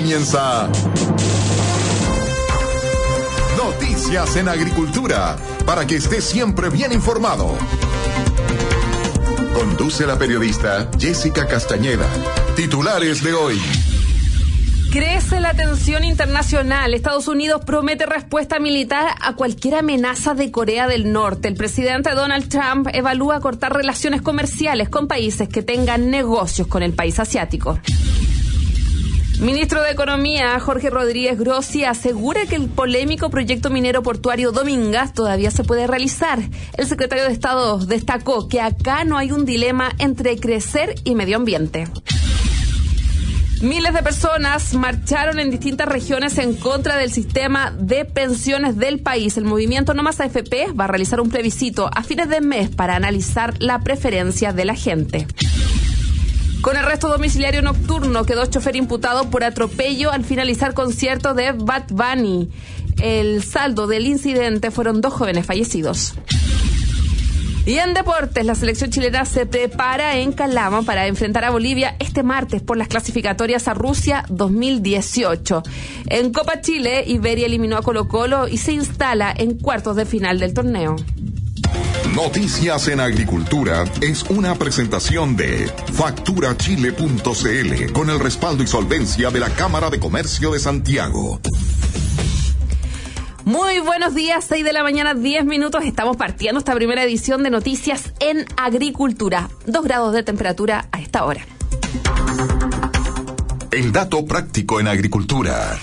comienza Noticias en Agricultura, para que estés siempre bien informado. Conduce la periodista Jessica Castañeda. Titulares de hoy. Crece la tensión internacional. Estados Unidos promete respuesta militar a cualquier amenaza de Corea del Norte. El presidente Donald Trump evalúa cortar relaciones comerciales con países que tengan negocios con el país asiático. Ministro de Economía, Jorge Rodríguez Grossi, asegura que el polémico proyecto minero portuario Domingas todavía se puede realizar. El secretario de Estado destacó que acá no hay un dilema entre crecer y medio ambiente. Miles de personas marcharon en distintas regiones en contra del sistema de pensiones del país. El movimiento No Más AFP va a realizar un plebiscito a fines de mes para analizar la preferencia de la gente. Con arresto domiciliario nocturno quedó chofer imputado por atropello al finalizar concierto de Bad Bunny. El saldo del incidente fueron 2 jóvenes fallecidos. Y en deportes, la selección chilena se prepara en Calama para enfrentar a Bolivia este martes por las clasificatorias a Rusia 2018. En Copa Chile, Iberia eliminó a Colo-Colo y se instala en cuartos de final del torneo. Noticias en Agricultura es una presentación de facturachile.cl con el respaldo y solvencia de la Cámara de Comercio de Santiago. Muy buenos días, 6 de la mañana, 10 minutos. Estamos partiendo esta primera edición de Noticias en Agricultura. 2 grados de temperatura a esta hora. El dato práctico en agricultura.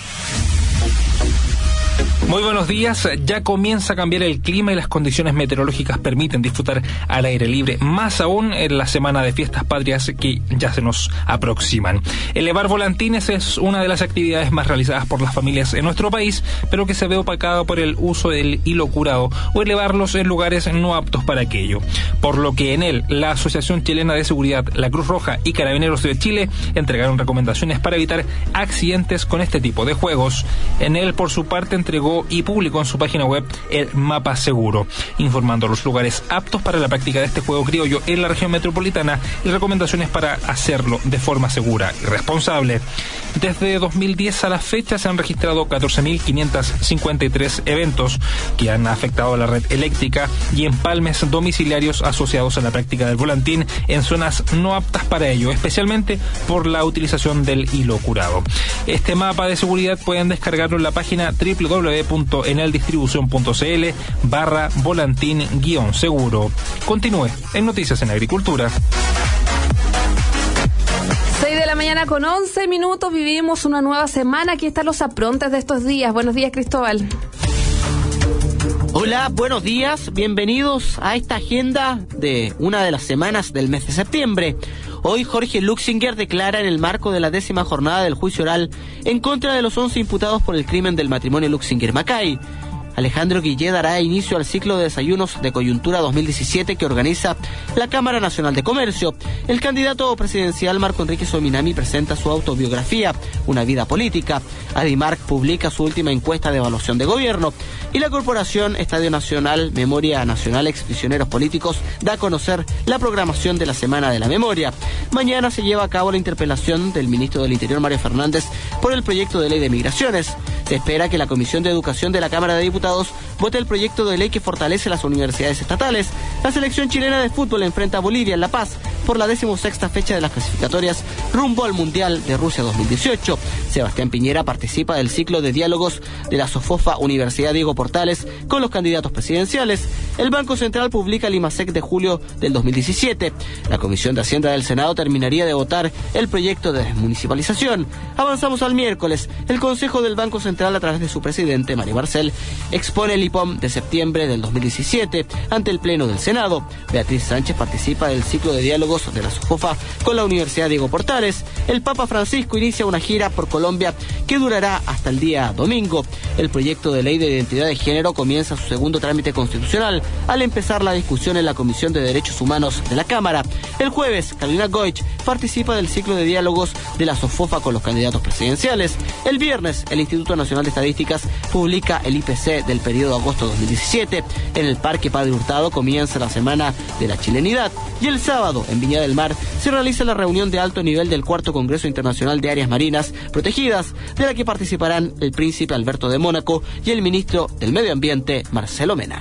Muy buenos días. Ya comienza a cambiar el clima y las condiciones meteorológicas permiten disfrutar al aire libre, más aún en la semana de fiestas patrias que ya se nos aproximan. Elevar volantines es una de las actividades más realizadas por las familias en nuestro país, pero que se ve opacada por el uso del hilo curado o elevarlos en lugares no aptos para aquello. Por lo que en él, la Asociación Chilena de Seguridad, la Cruz Roja y Carabineros de Chile entregaron recomendaciones para evitar accidentes con este tipo de juegos. En él, por su parte, entregó y publicó en su página web el mapa seguro, informando los lugares aptos para la práctica de este juego criollo en la región metropolitana y recomendaciones para hacerlo de forma segura y responsable. Desde 2010 a la fecha se han registrado 14.553 eventos que han afectado a la red eléctrica y empalmes domiciliarios asociados a la práctica del volantín en zonas no aptas para ello, especialmente por la utilización del hilo curado. Este mapa de seguridad pueden descargarlo en la página www.eneldistribucion.cl/volantín-seguro. Continúe en Noticias en Agricultura. 6 de la mañana con 11 minutos, vivimos una nueva semana. Aquí están los aprontes de estos días. Buenos días, Cristóbal. Hola, buenos días, bienvenidos a esta agenda de una de las semanas del mes de septiembre. Hoy Jorge Luxinger declara en el marco de la 10ª jornada del juicio oral en contra de los 11 imputados por el crimen del matrimonio Luxinger-Macay. Alejandro Guillé dará inicio al ciclo de desayunos de coyuntura 2017 que organiza la Cámara Nacional de Comercio. El candidato presidencial Marco Enrique Sominami presenta su autobiografía, Una vida política. Adimarc publica su última encuesta de evaluación de gobierno. Y la Corporación Estadio Nacional, Memoria Nacional Exprisioneros Políticos da a conocer la programación de la Semana de la Memoria. Mañana se lleva a cabo la interpelación del ministro del Interior, Mario Fernández, por el proyecto de ley de migraciones. Se espera que la Comisión de Educación de la Cámara de Diputados vote el proyecto de ley que fortalece las universidades estatales. La selección chilena de fútbol enfrenta a Bolivia en La Paz por la 16ª fecha de las clasificatorias rumbo al Mundial de Rusia 2018. Sebastián Piñera participa del ciclo de diálogos de la SOFOFA Universidad Diego Portales con los candidatos presidenciales. El Banco Central publica el IMASEC de julio del 2017. La Comisión de Hacienda del Senado terminaría de votar el proyecto de desmunicipalización. Avanzamos al miércoles. El Consejo del Banco Central, a través de su presidente, Mario Marcel, expone el IPOM de septiembre del 2017 ante el Pleno del Senado. Beatriz Sánchez participa del ciclo de diálogos de la SOFOFA con la Universidad Diego Portales. El Papa Francisco inicia una gira por Colombia que durará hasta el día domingo. El proyecto de ley de identidad de género comienza su segundo trámite constitucional al empezar la discusión en la Comisión de Derechos Humanos de la Cámara. El jueves, Carolina Goich participa del ciclo de diálogos de la SOFOFA con los candidatos presidenciales. El viernes, el Instituto Nacional de Estadísticas publica el IPC del periodo agosto 2017. En el Parque Padre Hurtado comienza la Semana de la Chilenidad. Y el sábado, en Viña del Mar, se realiza la reunión de alto nivel del Cuarto Congreso Internacional de Áreas Marinas Protegidas, de la que participarán el príncipe Alberto de Mónaco y el ministro del Medio Ambiente, Marcelo Mena.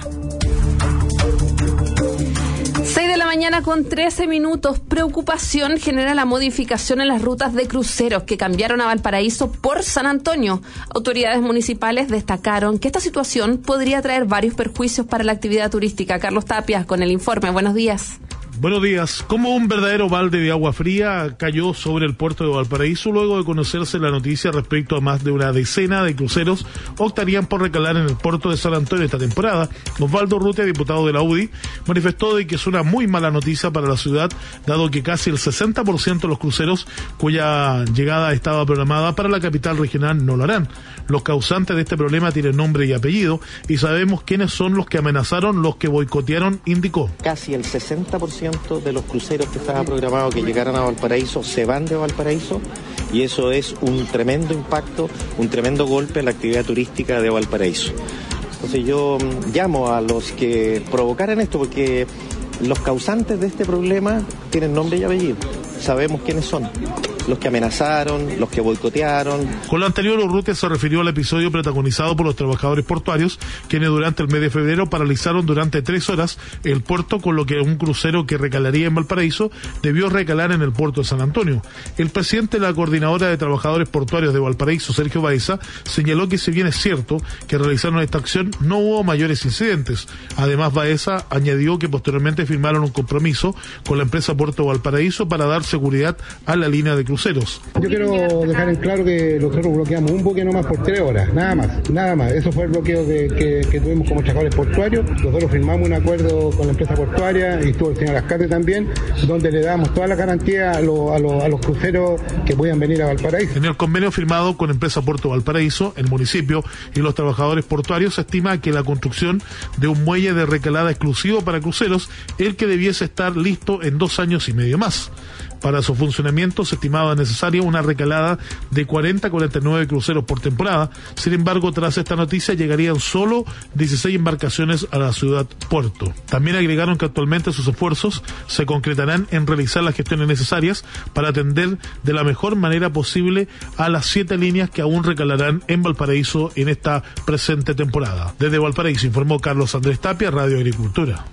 6 de la mañana con 13 minutos. Preocupación genera la modificación en las rutas de cruceros que cambiaron a Valparaíso por San Antonio. Autoridades municipales destacaron que esta situación podría traer varios perjuicios para la actividad turística. Carlos Tapia con el informe. Buenos días. Buenos días. Como un verdadero balde de agua fría cayó sobre el puerto de Valparaíso luego de conocerse la noticia respecto a más de una decena de cruceros optarían por recalar en el puerto de San Antonio esta temporada. Osvaldo Urrutia, diputado de la UDI, manifestó de que es una muy mala noticia para la ciudad, dado que casi el 60% de los cruceros cuya llegada estaba programada para la capital regional no lo harán. Los causantes de este problema tienen nombre y apellido y sabemos quiénes son los que amenazaron, los que boicotearon, indicó. Casi el 60% de los cruceros que estaba programado que llegaran a Valparaíso se van de Valparaíso y eso es un tremendo impacto, un tremendo golpe en la actividad turística de Valparaíso. Entonces yo llamo a los que provocaran esto porque los causantes de este problema tienen nombre y apellido. Sabemos quiénes son. Los que amenazaron, los que boicotearon. Con lo anterior, Urrutia se refirió al episodio protagonizado por los trabajadores portuarios, quienes durante el mes de febrero paralizaron durante 3 horas el puerto, con lo que un crucero que recalaría en Valparaíso debió recalar en el puerto de San Antonio. El presidente de la Coordinadora de Trabajadores Portuarios de Valparaíso, Sergio Baeza, señaló que si bien es cierto que realizaron esta acción, no hubo mayores incidentes. Además, Baeza añadió que posteriormente firmaron un compromiso con la empresa Puerto Valparaíso para dar seguridad a la línea de cruceros. Yo quiero dejar en claro que nosotros bloqueamos un buque nomás por 3 horas, nada más. Eso fue el bloqueo que tuvimos como trabajadores portuarios. Nosotros firmamos un acuerdo con la empresa portuaria y estuvo el señor Ascate también, donde le damos toda la garantía a los cruceros que puedan venir a Valparaíso. En el convenio firmado con empresa Puerto Valparaíso, el municipio y los trabajadores portuarios se estima que la construcción de un muelle de recalada exclusivo para cruceros, el que debiese estar listo en 2 años y medio más. Para su funcionamiento se estimaba necesaria una recalada de 40 a 49 cruceros por temporada. Sin embargo, tras esta noticia llegarían solo 16 embarcaciones a la ciudad puerto. También agregaron que actualmente sus esfuerzos se concretarán en realizar las gestiones necesarias para atender de la mejor manera posible a las 7 líneas que aún recalarán en Valparaíso en esta presente temporada. Desde Valparaíso informó Carlos Andrés Tapia, Radio Agricultura.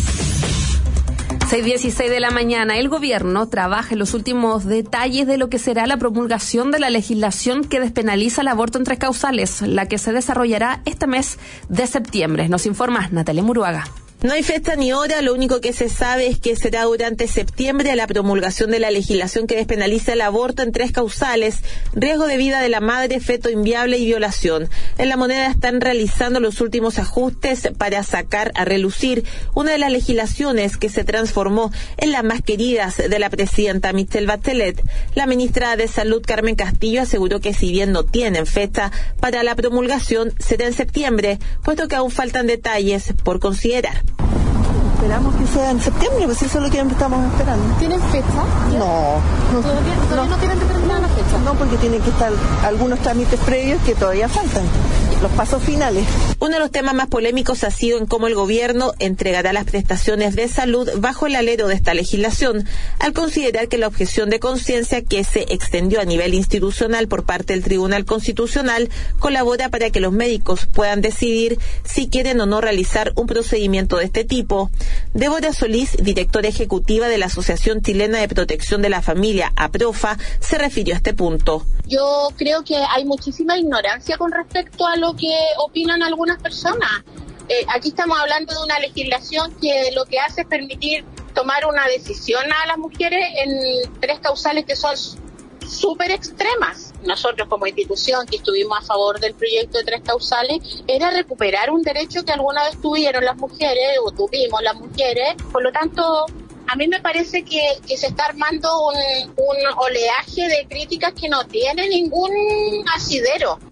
6:16 de la mañana. El gobierno trabaja en los últimos detalles de lo que será la promulgación de la legislación que despenaliza el aborto en 3 causales, la que se desarrollará este mes de septiembre. Nos informa Natalia Muruaga. No hay fecha ni hora, lo único que se sabe es que será durante septiembre la promulgación de la legislación que despenaliza el aborto en 3 causales: riesgo de vida de la madre, feto inviable y violación. En La Moneda están realizando los últimos ajustes para sacar a relucir una de las legislaciones que se transformó en las más queridas de la presidenta Michelle Bachelet. La ministra de Salud, Carmen Castillo, aseguró que si bien no tienen fecha para la promulgación, será en septiembre, puesto que aún faltan detalles por considerar. Esperamos que sea en septiembre, pues eso es lo que estamos esperando. ¿Tienen fecha? ¿Todavía no tienen determinada la fecha? No, porque tienen que estar algunos trámites previos que todavía faltan, los pasos finales. Uno de los temas más polémicos ha sido en cómo el gobierno entregará las prestaciones de salud bajo el alero de esta legislación, al considerar que la objeción de conciencia que se extendió a nivel institucional por parte del Tribunal Constitucional colabora para que los médicos puedan decidir si quieren o no realizar un procedimiento de este tipo. Débora Solís, directora ejecutiva de la Asociación Chilena de Protección de la Familia, APROFA, se refirió a este punto. Yo creo que hay muchísima ignorancia con respecto a lo que opinan algunas personas. Aquí estamos hablando de una legislación que lo que hace es permitir tomar una decisión a las mujeres en 3 causales que son súper extremas. Nosotros como institución que estuvimos a favor del proyecto de 3 causales era recuperar un derecho que alguna vez tuvieron las mujeres o tuvimos las mujeres. Por lo tanto, a mí me parece que se está armando un oleaje de críticas que no tiene ningún asidero.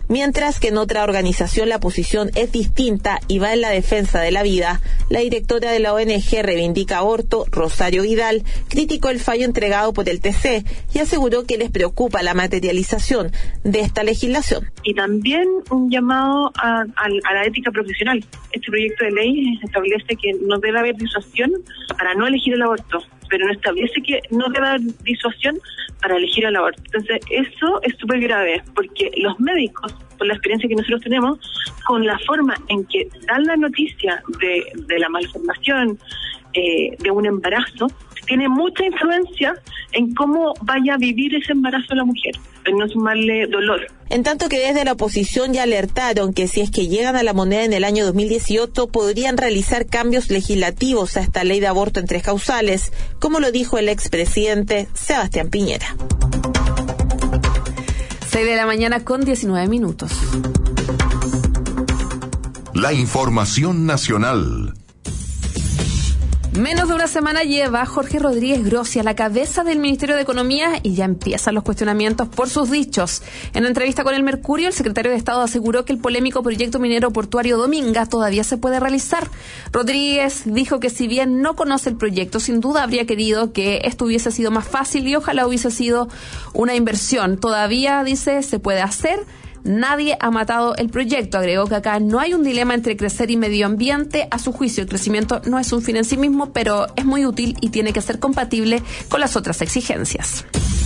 Mientras que en otra organización la posición es distinta y va en la defensa de la vida, la directora de la ONG Reivindica Aborto, Rosario Vidal, criticó el fallo entregado por el TC y aseguró que les preocupa la materialización de esta legislación. Y también un llamado a la ética profesional. Este proyecto de ley establece que no debe haber disuasión para no elegir el aborto, pero no establece que no debe haber disuasión para elegir el aborto. Entonces, eso es súper grave, porque los médicos, por la experiencia que nosotros tenemos, con la forma en que dan la noticia de la malformación de un embarazo, tiene mucha influencia en cómo vaya a vivir ese embarazo la mujer, en no sumarle dolor. En tanto que desde la oposición ya alertaron que si es que llegan a la moneda en el año 2018, podrían realizar cambios legislativos a esta ley de aborto en 3 causales, como lo dijo el expresidente Sebastián Piñera. 6 de la mañana con 19 minutos. La información nacional. Menos de una semana lleva Jorge Rodríguez Grossi a la cabeza del Ministerio de Economía y ya empiezan los cuestionamientos por sus dichos. En una entrevista con El Mercurio, el secretario de Estado aseguró que el polémico proyecto minero portuario Dominga todavía se puede realizar. Rodríguez dijo que si bien no conoce el proyecto, sin duda habría querido que esto hubiese sido más fácil y ojalá hubiese sido una inversión. Todavía, dice, se puede hacer. Nadie ha matado el proyecto. Agregó que acá no hay un dilema entre crecer y medio ambiente. A su juicio, el crecimiento no es un fin en sí mismo, pero es muy útil y tiene que ser compatible con las otras exigencias.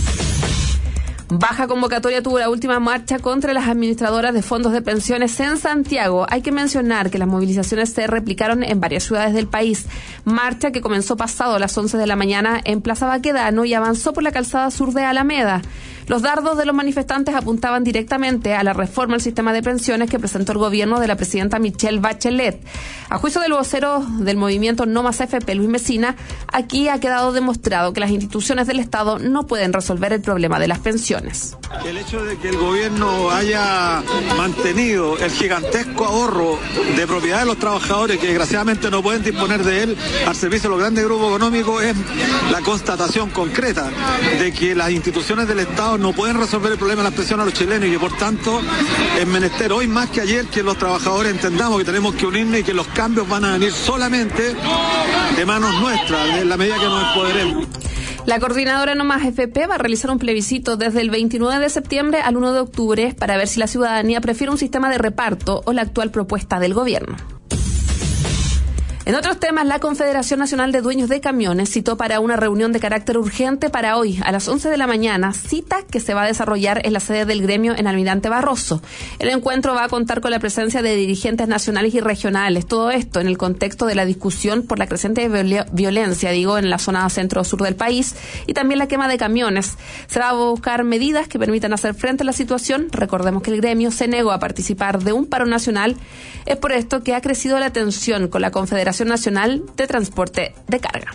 Baja convocatoria tuvo la última marcha contra las administradoras de fondos de pensiones en Santiago. Hay que mencionar que las movilizaciones se replicaron en varias ciudades del país. Marcha que comenzó pasado a las 11 de la mañana en Plaza Baquedano y avanzó por la calzada sur de Alameda. Los dardos de los manifestantes apuntaban directamente a la reforma al sistema de pensiones que presentó el gobierno de la presidenta Michelle Bachelet. A juicio del vocero del movimiento No Más AFP, Luis Mesina, aquí ha quedado demostrado que las instituciones del Estado no pueden resolver el problema de las pensiones. El hecho de que el gobierno haya mantenido el gigantesco ahorro de propiedad de los trabajadores que desgraciadamente no pueden disponer de él al servicio de los grandes grupos económicos es la constatación concreta de que las instituciones del Estado no pueden resolver el problema de las pensiones a los chilenos y que por tanto es menester hoy más que ayer que los trabajadores entendamos que tenemos que unirnos y que los cambios van a venir solamente de manos nuestras, en la medida que nos empoderemos. La coordinadora No Más AFP va a realizar un plebiscito desde el 29 de septiembre al 1 de octubre para ver si la ciudadanía prefiere un sistema de reparto o la actual propuesta del gobierno. En otros temas, la Confederación Nacional de Dueños de Camiones citó para una reunión de carácter urgente para hoy, a las 11 de la mañana, cita que se va a desarrollar en la sede del gremio en Almirante Barroso. El encuentro va a contar con la presencia de dirigentes nacionales y regionales. Todo esto en el contexto de la discusión por la creciente violencia, en la zona centro-sur del país, y también la quema de camiones. Se va a buscar medidas que permitan hacer frente a la situación. Recordemos que el gremio se negó a participar de un paro nacional. Es por esto que ha crecido la tensión con la Confederación Nacional de Transporte de Carga.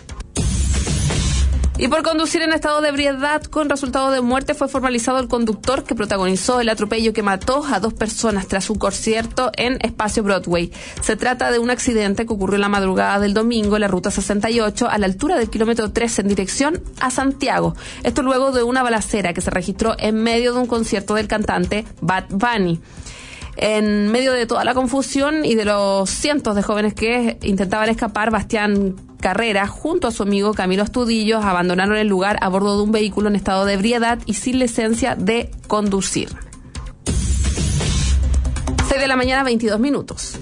Y por conducir en estado de ebriedad con resultado de muerte fue formalizado el conductor que protagonizó el atropello que mató a 2 personas tras un concierto en Espacio Broadway. Se trata de un accidente que ocurrió en la madrugada del domingo en la ruta 68 a la altura del kilómetro 3 en dirección a Santiago. Esto luego de una balacera que se registró en medio de un concierto del cantante Bad Bunny. En medio de toda la confusión y de los cientos de jóvenes que intentaban escapar, Bastián Carrera, junto a su amigo Camilo Astudillo, abandonaron el lugar a bordo de un vehículo en estado de ebriedad y sin licencia de conducir. 6 de la mañana, 22 minutos.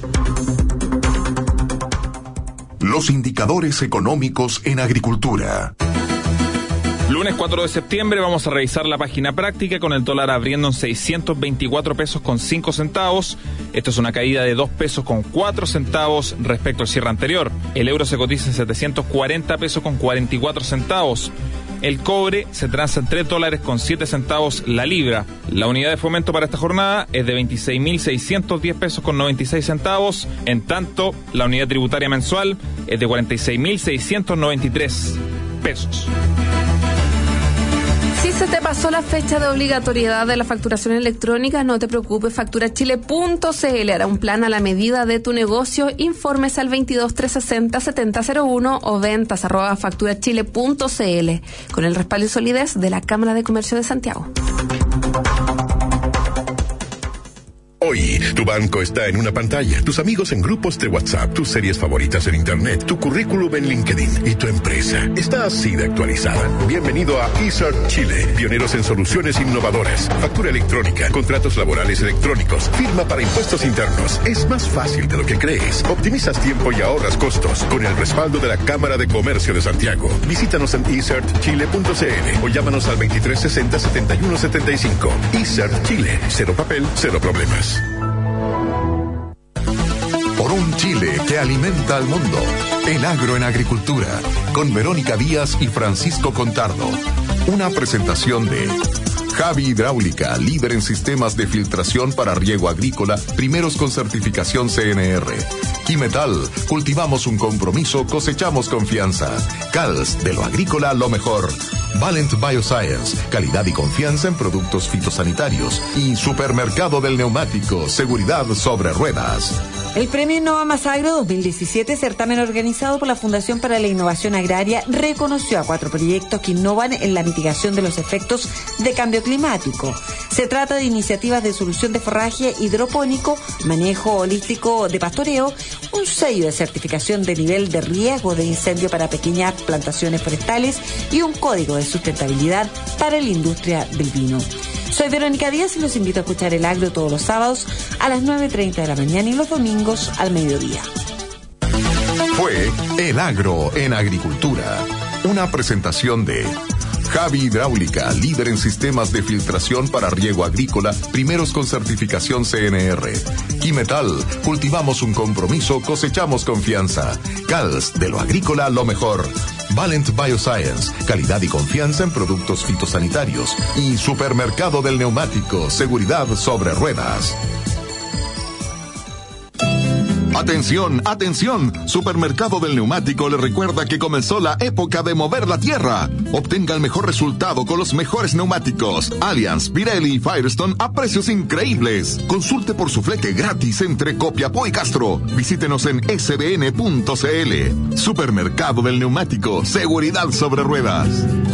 Los indicadores económicos en agricultura. Lunes 4 de septiembre vamos a revisar la página práctica con el dólar abriendo en 624 pesos con 5 centavos. Esto es una caída de 2 pesos con 4 centavos respecto al cierre anterior. El euro se cotiza en 740 pesos con 44 centavos. El cobre se transa en 3 dólares con 7 centavos la libra. La unidad de fomento para esta jornada es de 26.610 pesos con 96 centavos. En tanto, la unidad tributaria mensual es de 46.693 pesos. Si se te pasó la fecha de obligatoriedad de la facturación electrónica, no te preocupes, facturachile.cl hará un plan a la medida de tu negocio. Informes al 22 360 7001 o ventas@facturachile.cl con el respaldo y solidez de la Cámara de Comercio de Santiago. Hoy, tu banco está en una pantalla, tus amigos en grupos de WhatsApp, tus series favoritas en Internet, tu currículum en LinkedIn y tu empresa está así de actualizada. Bienvenido a eCert Chile, pioneros en soluciones innovadoras, factura electrónica, contratos laborales electrónicos, firma para impuestos internos. Es más fácil de lo que crees. Optimizas tiempo y ahorras costos con el respaldo de la Cámara de Comercio de Santiago. Visítanos en ecertchile.cl o llámanos al 2360-7175. eCert Chile, cero papel, cero problemas. Por un Chile que alimenta al mundo. El agro en agricultura. Con Verónica Díaz y Francisco Contardo. Una presentación de Javi Hidráulica, líder en sistemas de filtración para riego agrícola, primeros con certificación CNR. Quimetal, cultivamos un compromiso, cosechamos confianza. CALS, de lo agrícola lo mejor. Valent Bioscience, calidad y confianza en productos fitosanitarios. Y Supermercado del Neumático, seguridad sobre ruedas. El Premio Innova Más Agro 2017, certamen organizado por la Fundación para la Innovación Agraria, reconoció a 4 proyectos que innovan en la mitigación de los efectos de cambio climático. Se trata de iniciativas de solución de forraje hidropónico, manejo holístico de pastoreo, un sello de certificación de nivel de riesgo de incendio para pequeñas plantaciones forestales y un código de sustentabilidad para la industria del vino. Soy Verónica Díaz y los invito a escuchar El Agro todos los sábados a las 9:30 de la mañana y los domingos al mediodía. Fue El Agro en Agricultura, una presentación de Javi Hidráulica, líder en sistemas de filtración para riego agrícola, primeros con certificación CNR. Quimetal, cultivamos un compromiso, cosechamos confianza. CALS, de lo agrícola lo mejor. Valent Bioscience, calidad y confianza en productos fitosanitarios. Y Supermercado del Neumático, seguridad sobre ruedas. Atención, atención, Supermercado del Neumático le recuerda que comenzó la época de mover la tierra. Obtenga el mejor resultado con los mejores neumáticos Allianz, Pirelli y Firestone a precios increíbles. Consulte por su flete gratis entre Copiapó y Castro. Visítenos en sbn.cl. Supermercado del Neumático, seguridad sobre ruedas.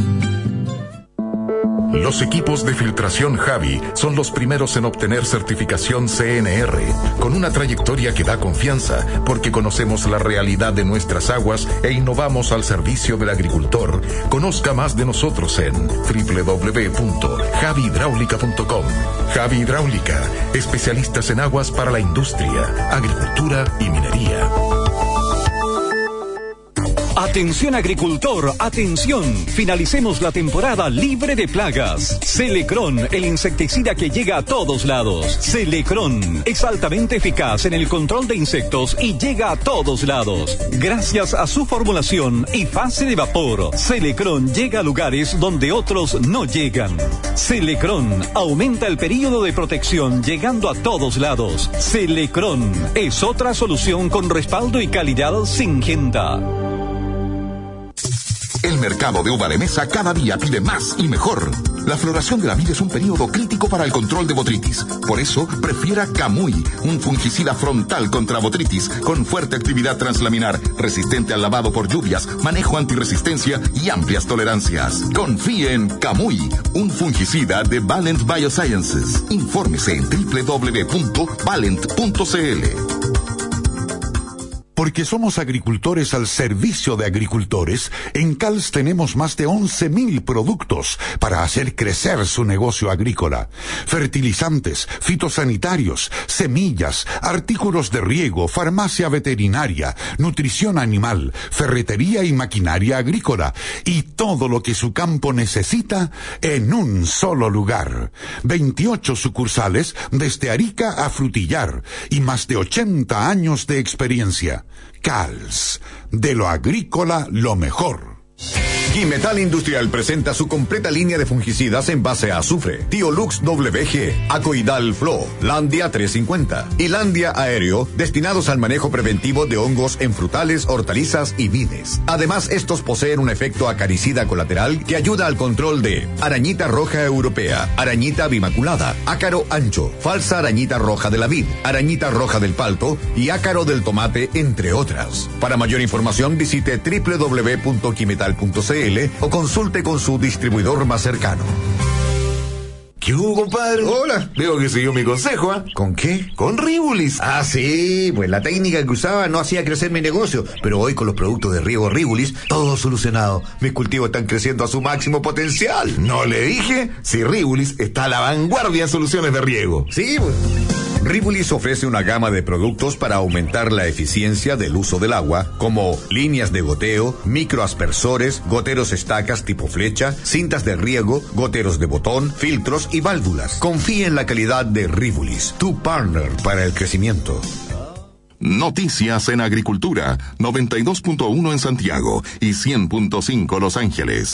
Los equipos de filtración Javi son los primeros en obtener certificación CNR, con una trayectoria que da confianza, porque conocemos la realidad de nuestras aguas e innovamos al servicio del agricultor. Conozca más de nosotros en www.javihidráulica.com. Javi Hidráulica, especialistas en aguas para la industria, agricultura y minería. Atención agricultor, atención. Finalicemos la temporada libre de plagas. Selecron, el insecticida que llega a todos lados. Selecron es altamente eficaz en el control de insectos y llega a todos lados. Gracias a su formulación y fase de vapor, Selecron llega a lugares donde otros no llegan. Selecron aumenta el período de protección llegando a todos lados. Selecron es otra solución con respaldo y calidad Syngenta. El mercado de uva de mesa cada día pide más y mejor. La floración de la vid es un periodo crítico para el control de botrytis. Por eso, prefiera Camuy, un fungicida frontal contra botrytis con fuerte actividad translaminar, resistente al lavado por lluvias, manejo antirresistencia y amplias tolerancias. Confíe en Camuy, un fungicida de Valent Biosciences. Infórmese en www.valent.cl. Porque somos agricultores al servicio de agricultores, en CALS tenemos más de 11.000 productos para hacer crecer su negocio agrícola. Fertilizantes, fitosanitarios, semillas, artículos de riego, farmacia veterinaria, nutrición animal, ferretería y maquinaria agrícola, y todo lo que su campo necesita en un solo lugar. 28 sucursales desde Arica a Frutillar y más de 80 años de experiencia. CALS, de lo agrícola lo mejor. Quimetal Industrial presenta su completa línea de fungicidas en base a azufre. Tiolux WG, Acoidal Flow, Landia 350 y Landia Aéreo, destinados al manejo preventivo de hongos en frutales, hortalizas y vides. Además, estos poseen un efecto acaricida colateral que ayuda al control de arañita roja europea, arañita bimaculada, ácaro ancho, falsa arañita roja de la vid, arañita roja del palto y ácaro del tomate, entre otras. Para mayor información, visite www.quimetal.cl o consulte con su distribuidor más cercano. ¿Qué hubo, compadre? Hola. Veo que siguió mi consejo, ¿ah? ¿Con qué? Con Rivulis. Ah, sí, pues la técnica que usaba no hacía crecer mi negocio, pero hoy con los productos de riego Rivulis, todo solucionado. Mis cultivos están creciendo a su máximo potencial. ¿No le dije? Si Rivulis está a la vanguardia en soluciones de riego. Sí, pues. Rivulis ofrece una gama de productos para aumentar la eficiencia del uso del agua, como líneas de goteo, microaspersores, goteros estacas tipo flecha, cintas de riego, goteros de botón, filtros y válvulas. Confía en la calidad de Rivulis, tu partner para el crecimiento. Noticias en Agricultura, 92.1 en Santiago y 100.5 Los Ángeles.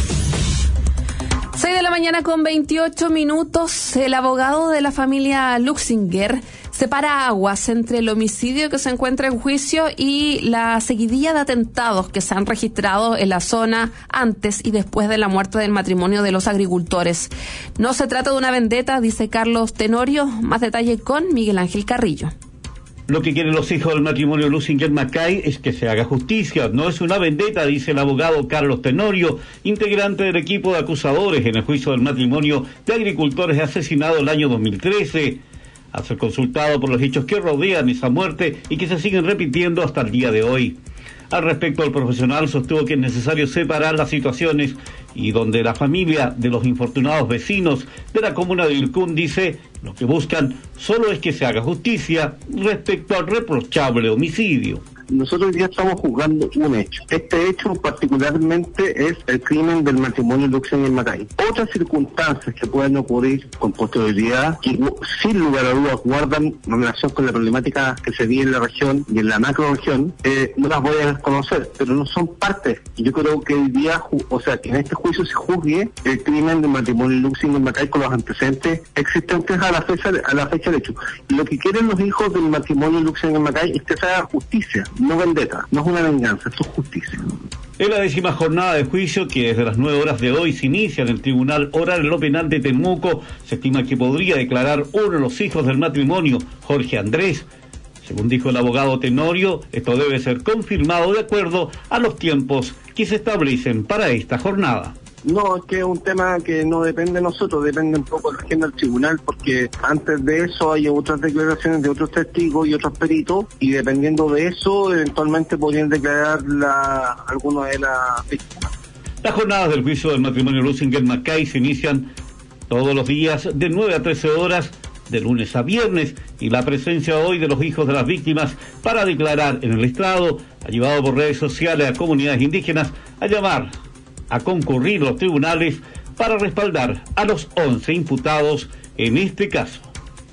6 de la mañana con 28 minutos. El abogado de la familia Luxinger separa aguas entre el homicidio que se encuentra en juicio y la seguidilla de atentados que se han registrado en la zona antes y después de la muerte del matrimonio de los agricultores. No se trata de una vendetta, dice Carlos Tenorio. Más detalle con Miguel Ángel Carrillo. Lo que quieren los hijos del matrimonio Luxinger-Mackay es que se haga justicia. No es una vendetta, dice el abogado Carlos Tenorio, integrante del equipo de acusadores en el juicio del matrimonio de agricultores asesinado el año 2013. Al ser consultado por los hechos que rodean esa muerte y que se siguen repitiendo hasta el día de hoy. Al respecto, el profesional sostuvo que es necesario separar las situaciones y donde la familia de los infortunados vecinos de la comuna de Vilcún dice lo que buscan solo es que se haga justicia respecto al reprochable homicidio. Nosotros ya estamos juzgando un hecho. Este hecho particularmente es el crimen del matrimonio Luxinger-Mackay. Otras circunstancias que pueden ocurrir con posterioridad, que sin lugar a dudas guardan relación con la problemática que se vive en la región y en la macroregión, no las voy a desconocer, pero no son parte. Yo creo que el día, que en este juicio se juzgue el crimen del matrimonio Luxinger-Mackay con los antecedentes existentes a la fecha del hecho. Y lo que quieren los hijos del matrimonio Luxinger-Mackay es que se haga justicia. No vendetta, no es una venganza, esto es justicia. En la 10ª jornada de juicio, que desde las 9 horas de hoy se inicia en el Tribunal Oral en lo Penal de Temuco, se estima que podría declarar uno de los hijos del matrimonio, Jorge Andrés. Según dijo el abogado Tenorio, esto debe ser confirmado de acuerdo a los tiempos que se establecen para esta jornada. No, es que es un tema que no depende de nosotros, depende un poco de la agenda del tribunal, porque antes de eso hay otras declaraciones de otros testigos y otros peritos, y dependiendo de eso, eventualmente podrían declarar alguna de las víctimas. Las jornadas del juicio del matrimonio Luxinger-Mackay se inician todos los días de 9 a 13 horas, de lunes a viernes, y la presencia hoy de los hijos de las víctimas para declarar en el estrado ha llevado por redes sociales a comunidades indígenas a llamar a concurrir los tribunales para respaldar a los 11 imputados en este caso.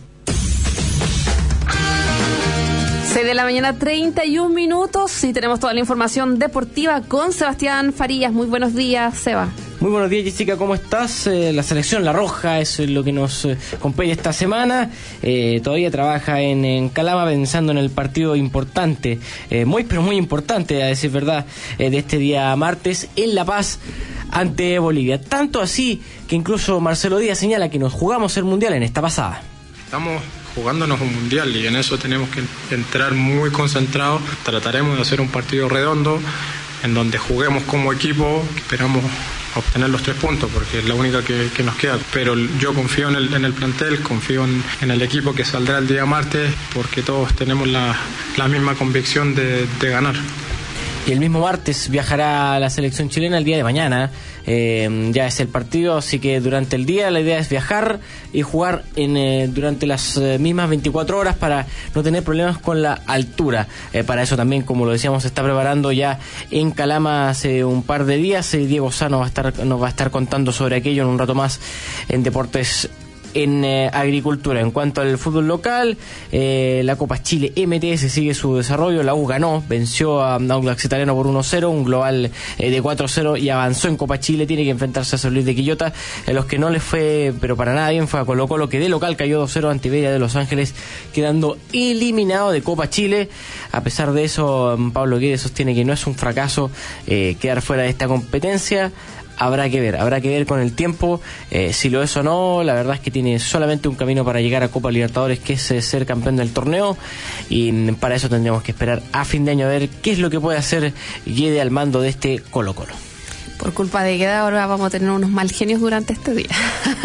6 de la mañana, 31 minutos, y tenemos toda la información deportiva con Sebastián Farías. Muy buenos días, Seba. Muy buenos días, Jessica, ¿cómo estás? La selección La Roja es lo que nos compete esta semana. Todavía trabaja en Calama pensando en el partido importante, muy importante, a decir verdad, de este día martes en La Paz ante Bolivia. Tanto así que incluso Marcelo Díaz señala que nos jugamos el Mundial en esta pasada. Estamos jugándonos un mundial y en eso tenemos que entrar muy concentrados. Trataremos de hacer un partido redondo en donde juguemos como equipo. Esperamos obtener los 3 puntos porque es la única que nos queda, pero yo confío en el plantel, confío en el equipo que saldrá el día martes, porque todos tenemos la misma convicción de ganar. Y el mismo martes viajará la selección chilena el día de mañana. Ya es el partido, así que durante el día la idea es viajar y jugar durante las mismas 24 horas para no tener problemas con la altura. Para eso también, como lo decíamos, se está preparando ya en Calama hace un par de días. Diego Sá nos va a estar contando sobre aquello en un rato más en Deportes en Agricultura. En cuanto al fútbol local, la Copa Chile MTS sigue su desarrollo. La U ganó, venció a Audax Italiano por 1-0, un global de 4-0, y avanzó en Copa Chile. Tiene que enfrentarse a San Luis de Quillota. Los que no les fue, pero para nada bien, fue a Colo-Colo, que de local cayó 2-0 ante Iberia de Los Ángeles, quedando eliminado de Copa Chile. A pesar de eso, Pablo Guedes sostiene que no es un fracaso quedar fuera de esta competencia. Habrá que ver con el tiempo si lo es o no. La verdad es que tiene solamente un camino para llegar a Copa Libertadores, que es ser campeón del torneo, y para eso tendríamos que esperar a fin de año a ver qué es lo que puede hacer Guede al mando de este Colo-Colo. Por culpa de Guede ahora vamos a tener unos mal genios durante este día.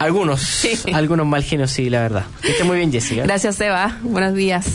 Algunos mal genios, sí, la verdad. Que esté muy bien, Jessica. Gracias, Eva. Buenos días.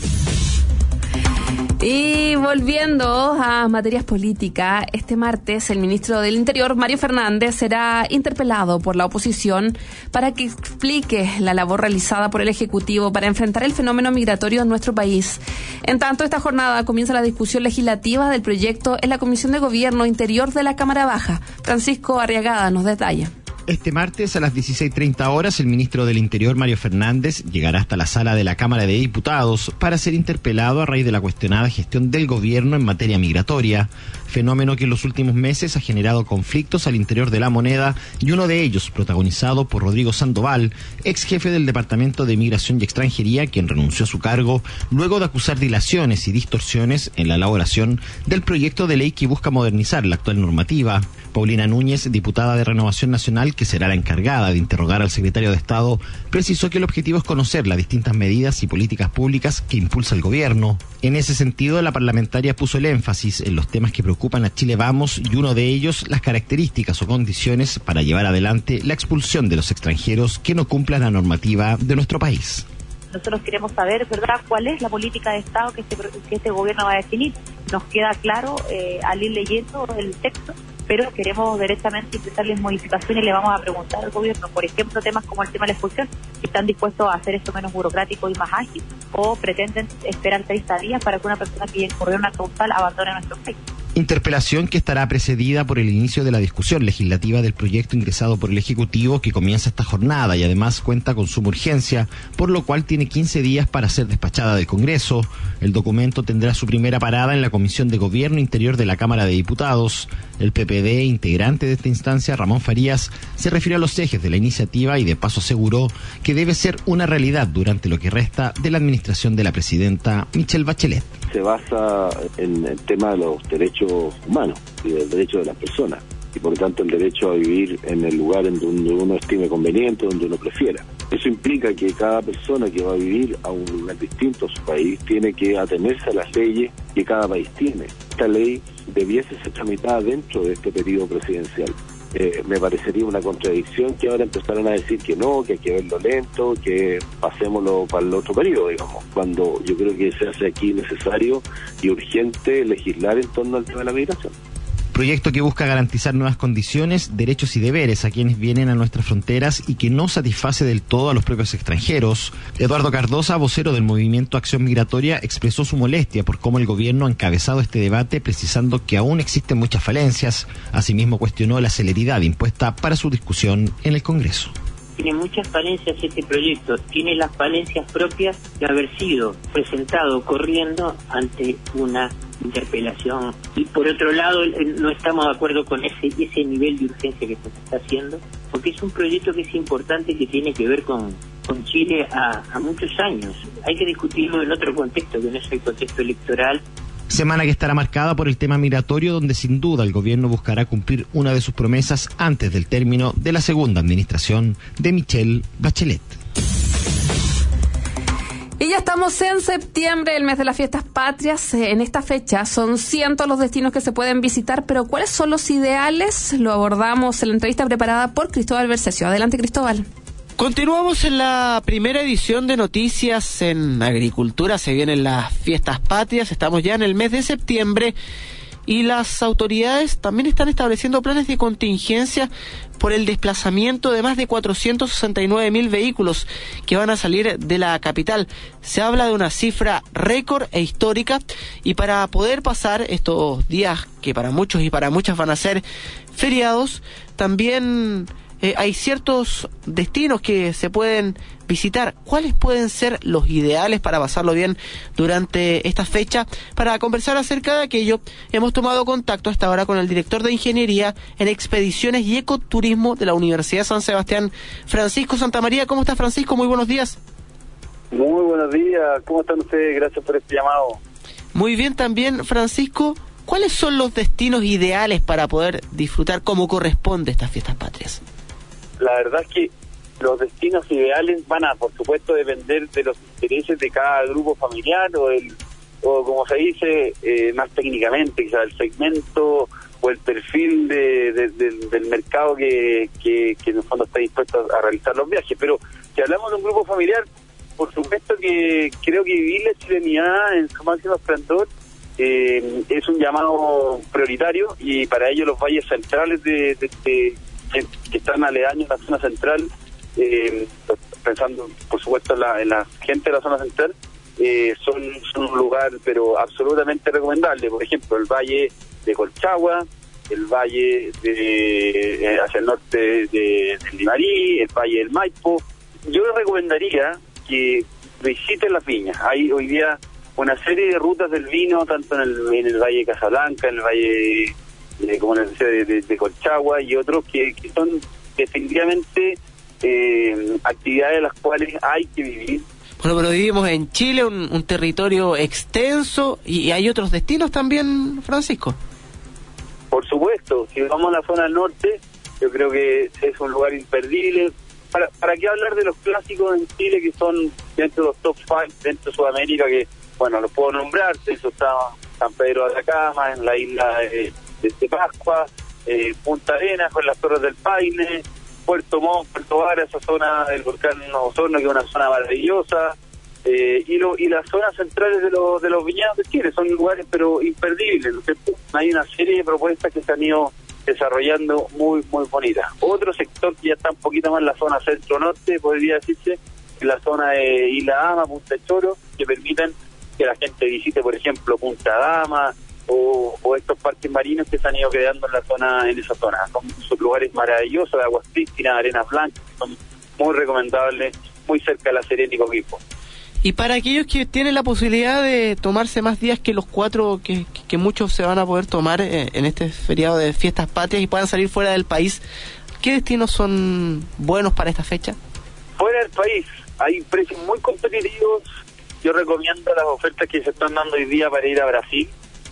Y volviendo a materias políticas, este martes el ministro del Interior, Mario Fernández, será interpelado por la oposición para que explique la labor realizada por el Ejecutivo para enfrentar el fenómeno migratorio en nuestro país. En tanto, esta jornada comienza la discusión legislativa del proyecto en la Comisión de Gobierno Interior de la Cámara Baja. Francisco Arriagada nos detalla. Este martes a las 16:30 horas, el ministro del Interior, Mario Fernández, llegará hasta la sala de la Cámara de Diputados para ser interpelado a raíz de la cuestionada gestión del gobierno en materia migratoria, fenómeno que en los últimos meses ha generado conflictos al interior de la moneda, y uno de ellos protagonizado por Rodrigo Sandoval, ex jefe del Departamento de Migración y Extranjería, quien renunció a su cargo luego de acusar dilaciones y distorsiones en la elaboración del proyecto de ley que busca modernizar la actual normativa. Paulina Núñez, diputada de Renovación Nacional, que será la encargada de interrogar al secretario de Estado, precisó que el objetivo es conocer las distintas medidas y políticas públicas que impulsa el gobierno. En ese sentido, la parlamentaria puso el énfasis en los temas que preocupan a Chile Vamos, y uno de ellos, las características o condiciones para llevar adelante la expulsión de los extranjeros que no cumplan la normativa de nuestro país. Nosotros queremos saber, ¿verdad?, cuál es la política de Estado que este gobierno va a definir. Nos queda claro al ir leyendo el texto, pero queremos directamente intentarles modificaciones y le vamos a preguntar al gobierno, por ejemplo, temas como el tema de la expulsión, si están dispuestos a hacer esto menos burocrático y más ágil, o pretenden esperar 30 días para que una persona que incurrió en una causal abandone nuestro país. Interpelación que estará precedida por el inicio de la discusión legislativa del proyecto ingresado por el Ejecutivo, que comienza esta jornada y además cuenta con suma urgencia, por lo cual tiene 15 días para ser despachada del Congreso. El documento tendrá su primera parada en la Comisión de Gobierno Interior de la Cámara de Diputados. El PPD, integrante de esta instancia, Ramón Farías, se refirió a los ejes de la iniciativa y de paso aseguró que debe ser una realidad durante lo que resta de la administración de la presidenta Michelle Bachelet. Se basa en el tema de los derechos humanos y del derecho de las personas, y por lo tanto el derecho a vivir en el lugar en donde uno estime conveniente, donde uno prefiera. Eso implica que cada persona que va a vivir a un lugar distinto a su país tiene que atenerse a las leyes que cada país tiene. Esta ley debiese ser tramitada dentro de este periodo presidencial. Me parecería una contradicción que ahora empezaran a decir que no, que hay que verlo lento, que pasémoslo para el otro periodo, digamos, cuando yo creo que se hace aquí necesario y urgente legislar en torno al tema de la migración. Proyecto que busca garantizar nuevas condiciones, derechos y deberes a quienes vienen a nuestras fronteras y que no satisface del todo a los propios extranjeros. Eduardo Cardosa, vocero del Movimiento Acción Migratoria, expresó su molestia por cómo el gobierno ha encabezado este debate, precisando que aún existen muchas falencias. Asimismo, cuestionó la celeridad impuesta para su discusión en el Congreso. Tiene muchas falencias este proyecto, tiene las falencias propias de haber sido presentado corriendo ante una interpelación, y por otro lado no estamos de acuerdo con ese nivel de urgencia que se está haciendo, porque es un proyecto que es importante, que tiene que ver con Chile a muchos años. Hay que discutirlo en otro contexto, que no es el contexto electoral. Semana que estará marcada por el tema migratorio, donde sin duda el gobierno buscará cumplir una de sus promesas antes del término de la segunda administración de Michelle Bachelet. Y ya estamos en septiembre, el mes de las fiestas patrias. En esta fecha son cientos los destinos que se pueden visitar, pero ¿cuáles son los ideales? Lo abordamos en la entrevista preparada por Cristóbal Bercesio. Adelante, Cristóbal. Continuamos en la primera edición de Noticias en Agricultura. Se vienen las fiestas patrias, estamos ya en el mes de septiembre y las autoridades también están estableciendo planes de contingencia por el desplazamiento de más de 469.000 vehículos que van a salir de la capital. Se habla de una cifra récord e histórica, y para poder pasar estos días que para muchos y para muchas van a ser feriados, también hay ciertos destinos que se pueden visitar. ¿Cuáles pueden ser los ideales para pasarlo bien durante esta fecha? Para conversar acerca de aquello, hemos tomado contacto hasta ahora con el director de Ingeniería en Expediciones y Ecoturismo de la Universidad San Sebastián, Francisco Santamaría. ¿Cómo está, Francisco? Muy buenos días. Muy buenos días. ¿Cómo están ustedes? Gracias por este llamado. Muy bien también, Francisco. ¿Cuáles son los destinos ideales para poder disfrutar como corresponde estas fiestas patrias? La verdad es que los destinos ideales van a, por supuesto, depender de los intereses de cada grupo familiar o como se dice más técnicamente, quizás el segmento el perfil del mercado que en el fondo está dispuesto a realizar los viajes. Pero si hablamos de un grupo familiar, por supuesto que creo que vivir la chilenidad en su máximo esplendor es un llamado prioritario, y para ello los valles centrales que están aledaños a la zona central, pensando por supuesto en la gente de la zona central, son un lugar pero absolutamente recomendable. Por ejemplo, el valle de Colchagua, el valle hacia el norte de Limarí, el valle del Maipo. Yo les recomendaría que visiten las viñas. Hay hoy día una serie de rutas del vino, tanto en el valle de Casablanca, en el valle como les decía, de Colchagua, y otros que son definitivamente actividades de las cuales hay que vivir. Bueno, pero vivimos en Chile, un territorio extenso, y hay otros destinos también, Francisco. Por supuesto, si vamos a la zona norte, yo creo que es un lugar imperdible. ¿Para qué hablar de los clásicos en Chile que son dentro de los top 5 dentro de Sudamérica? Que, bueno, los puedo nombrar. Eso está San Pedro de Atacama, en la isla de Pascua, Punta Arenas con las Torres del Paine, Puerto Montt, Puerto Vara, esa zona del volcán Osorno, que es una zona maravillosa, y las zonas centrales de los viñedos de Chile son lugares pero imperdibles, ¿no es cierto? Hay una serie de propuestas que se han ido desarrollando muy muy bonitas. Otro sector que ya está un poquito más en la zona centro-norte, podría decirse, en la zona de Isla Dama, Punta Choro, que permiten que la gente visite, por ejemplo, Punta Dama, o estos parques marinos que se han ido creando en esa zona. Son lugares maravillosos, de aguas prístinas, arenas blancas, que son muy recomendables, muy cerca de La Serena y Coquimbo. Y para aquellos que tienen la posibilidad de tomarse más días que los 4 que muchos se van a poder tomar en este feriado de Fiestas Patrias y puedan salir fuera del país, ¿qué destinos son buenos para esta fecha? Fuera del país hay precios muy competitivos. Yo recomiendo las ofertas que se están dando hoy día para ir a Brasil,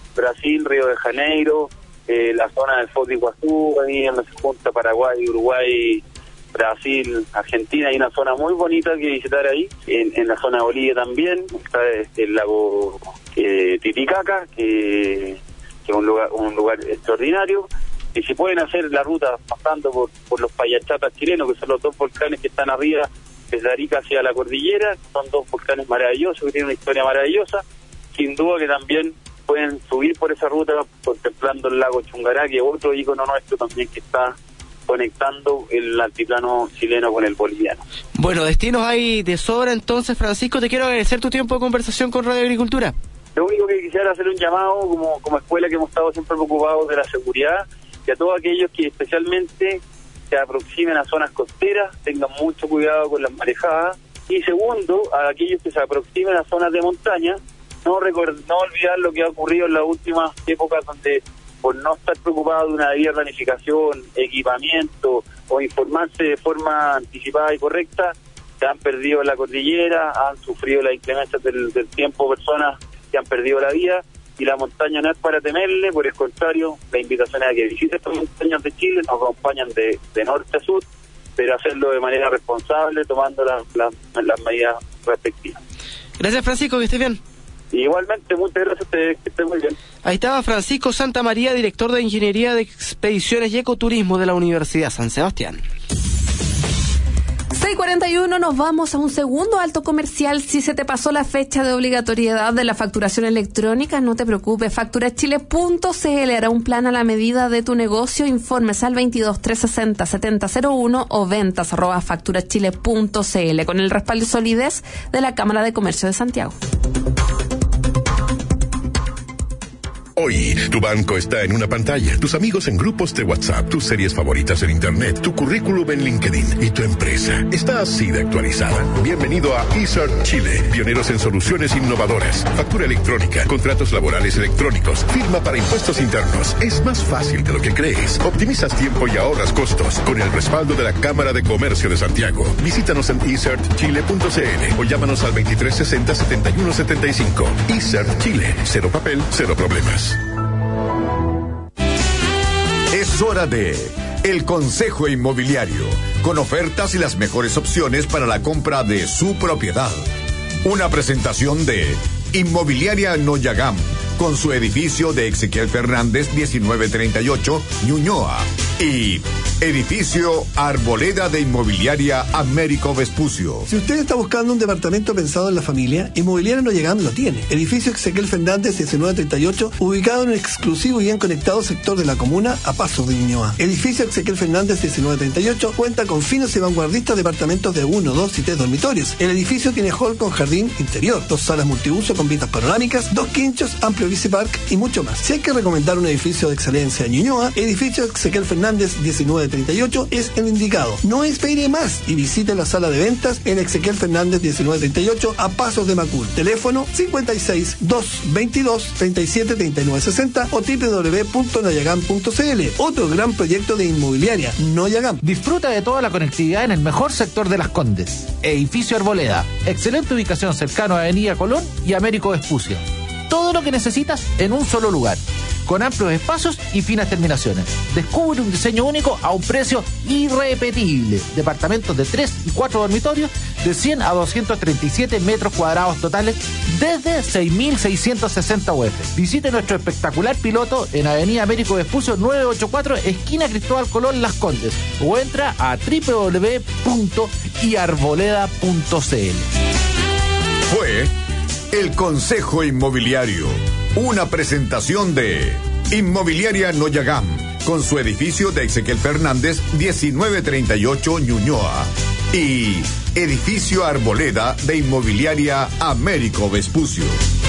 Río de Janeiro, la zona del Foz de Iguazú, ahí donde se junta Paraguay, Uruguay, Brasil, Argentina. Hay una zona muy bonita que visitar ahí. En la zona de Bolivia también está el lago Titicaca, que es un lugar extraordinario. Y si pueden hacer la ruta pasando por los Payachatas chilenos, que son los 2 volcanes que están arriba desde Arica hacia la cordillera, son 2 volcanes maravillosos que tienen una historia maravillosa. Sin duda que también pueden subir por esa ruta contemplando el lago Chungará, que es otro ícono nuestro también que está conectando el altiplano chileno con el boliviano. Bueno, destinos hay de sobra entonces, Francisco. Te quiero agradecer tu tiempo de conversación con Radio Agricultura. Lo único que quisiera hacer un llamado como escuela, que hemos estado siempre preocupados de la seguridad, y a todos aquellos que especialmente se aproximen a zonas costeras, tengan mucho cuidado con las marejadas. Y segundo, a aquellos que se aproximen a zonas de montaña, no olvidar lo que ha ocurrido en las últimas épocas, donde por no estar preocupado de una debida planificación, equipamiento o informarse de forma anticipada y correcta, se han perdido la cordillera, han sufrido las inclemencias del tiempo, personas que han perdido la vida, y la montaña no es para temerle. Por el contrario, la invitación es a que visiten estas montañas de Chile, nos acompañan de norte a sur, pero hacerlo de manera responsable, tomando las medidas respectivas. Gracias, Francisco, que estés bien. Igualmente, muchas gracias a ustedes, que estén muy bien. Ahí estaba Francisco Santamaría, director de Ingeniería de Expediciones y Ecoturismo de la Universidad San Sebastián. 6:41, nos vamos a un segundo alto comercial. Si se te pasó la fecha de obligatoriedad de la facturación electrónica, no te preocupes. Facturachile.cl hará un plan a la medida de tu negocio. Informes al 22-360-7001 o ventas@facturachile.cl con el respaldo y solidez de la Cámara de Comercio de Santiago. Hoy, tu banco está en una pantalla, tus amigos en grupos de WhatsApp, tus series favoritas en Internet, tu currículum en LinkedIn y tu empresa está así de actualizada. Bienvenido a eSearch Chile, pioneros en soluciones innovadoras. Factura electrónica, contratos laborales electrónicos, firma para impuestos internos. Es más fácil de lo que crees. Optimizas tiempo y ahorras costos con el respaldo de la Cámara de Comercio de Santiago. Visítanos en esearchchile.cl o llámanos al 2360-7175. eSearch Chile, cero papel, cero problemas. Es hora de El Consejo Inmobiliario, con ofertas y las mejores opciones para la compra de su propiedad. Una presentación de Inmobiliaria Noyagam, con su edificio de Ezequiel Fernández 1938, Ñuñoa. Y edificio Arboleda de Inmobiliaria Américo Vespucio. Si usted está buscando un departamento pensado en la familia, Inmobiliaria No Llegam lo tiene. Edificio Ezequiel Fernández 1938, ubicado en un exclusivo y bien conectado sector de la comuna a pasos de Ñuñoa. Edificio Ezequiel Fernández 1938 cuenta con finos y vanguardistas departamentos de 1, 2 y 3 dormitorios. El edificio tiene hall con jardín interior, 2 salas multiuso con vistas panorámicas, 2 quinchos, amplio bicipark y mucho más. Si hay que recomendar un edificio de excelencia en Ñuñoa, edificio Ezequiel Fernández 1938 es el indicado. No espere más y visite la sala de ventas en Ezequiel Fernández 1938 a pasos de Macul. Teléfono 56 222 37 39 60 o www.noyagam.cl. Otro gran proyecto de Inmobiliaria No Llegam. Disfruta de toda la conectividad en el mejor sector de Las Condes. Edificio Arboleda. Excelente ubicación cercano a Avenida Colón y Américo Vespucio. Todo lo que necesitas en un solo lugar, con amplios espacios y finas terminaciones. Descubre un diseño único a un precio irrepetible. Departamentos de 3 y 4 dormitorios de 100 a 237 metros cuadrados totales desde 6.660 UF. Visite nuestro espectacular piloto en Avenida Américo Vespucio 984, esquina Cristóbal Colón, Las Condes, o entra a www.iarboleda.cl. Fue el Consejo Inmobiliario, una presentación de Inmobiliaria No Llegam, con su edificio de Ezequiel Fernández 1938 Ñuñoa, y edificio Arboleda de Inmobiliaria Américo Vespucio.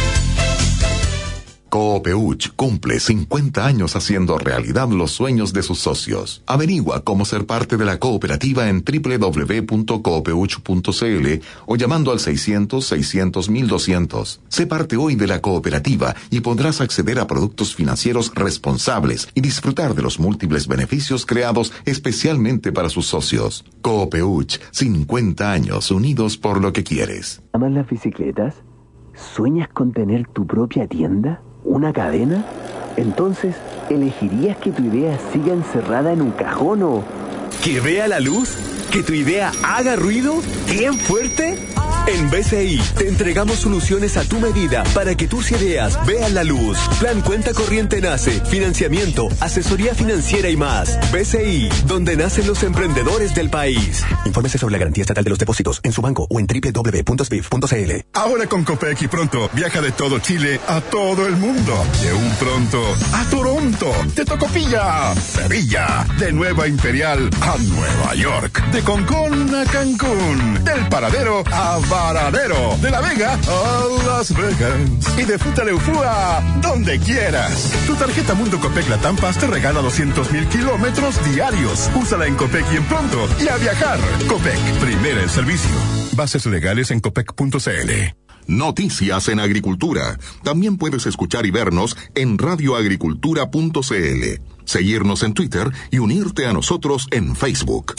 Coopeuch cumple 50 años haciendo realidad los sueños de sus socios. Averigua cómo ser parte de la cooperativa en www.coopeuch.cl o llamando al 600-600-1200. Sé parte hoy de la cooperativa y podrás acceder a productos financieros responsables y disfrutar de los múltiples beneficios creados especialmente para sus socios. Coopeuch, 50 años unidos por lo que quieres. ¿Amas las bicicletas? ¿Sueñas con tener tu propia tienda? ¿Una cadena? Entonces, ¿elegirías que tu idea siga encerrada en un cajón o que vea la luz? ¿Que tu idea haga ruido? ¿Bien fuerte? En BCI te entregamos soluciones a tu medida para que tus ideas vean la luz. Plan cuenta corriente nace, financiamiento, asesoría financiera y más. BCI, donde nacen los emprendedores del país. Infórmese sobre la garantía estatal de los depósitos en su banco o en www.sbif.cl. Ahora con Copec y Pronto, viaja de todo Chile a todo el mundo. De un Pronto a Toronto, de Tocopilla, Sevilla, de Nueva Imperial a Nueva York, de Concón a Cancún, del Paradero a Varadero, de La Vega a Las Vegas y de Fruta Leufúa donde quieras. Tu tarjeta Mundo Copec Latam Paz te regala 200,000 kilómetros diarios. Úsala en Copec y en Pronto y a viajar. Copec, primera en servicio. Bases legales en copec.cl. Noticias en Agricultura. También puedes escuchar y vernos en radioagricultura.cl. Seguirnos en Twitter y unirte a nosotros en Facebook.